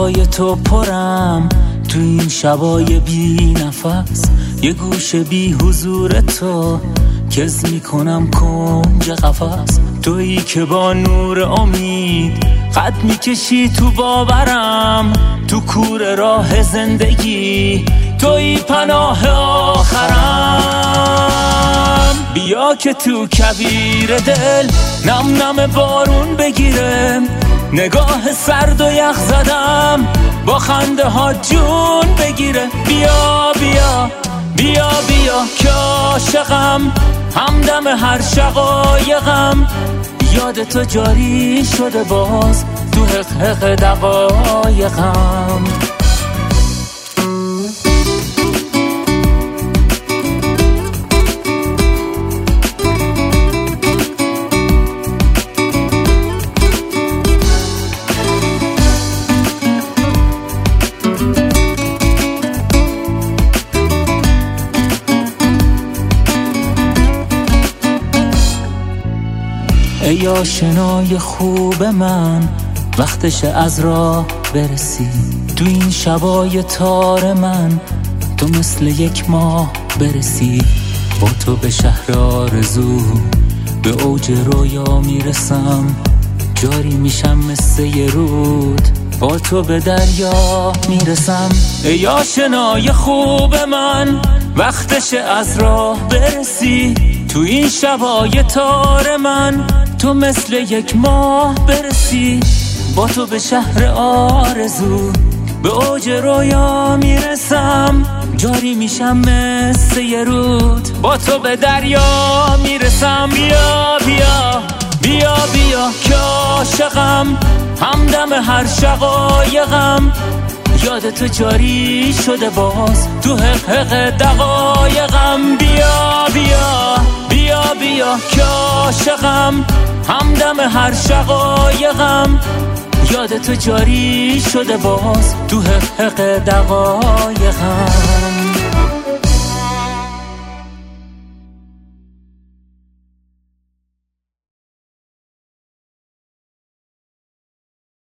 صدای تو پرم تو این شبای بی نفس، یه گوشه بی حضور تو کز میکنم کنج قفس. تویی که با نور امید قد میکشی تو باورم، تو کور راه زندگی تویی پناه آخرم. بیا که تو کویر دل نم نم بارون بگیره، نگاه سرد و یخ زدم با خنده ها جون بگیره. بیا بیا بیا بیا که عاشقم، همدم هر شقایقم، یاد تو جاری شده باز تو حق دقایقم. ای آشنای خوب من، وقتش از راه برسی. تو این شبای تار من تو مثل یک ماه برسی. با تو به شهر آرزو به اوج رویا میرسم، جاری میشم مثل یه رود با تو به دریا میرسم. ای آشنای خوب من، وقتش از راه برسی. تو این شبای تار من تو مثل یک ماه برسی. با تو به شهر آرزو به اوج رویا میرسم، جاری میشم مثل یه رود با تو به دریا میرسم. بیا بیا بیا بیا که عاشقم، همدم هر شقایقم، یاد تو جاری شده باز تو حق دقایقم. بیا بیا بیا بیا که عاشقم، همدم هر شقایقم، یاد تو جاری شده باز تو حق دقایقم.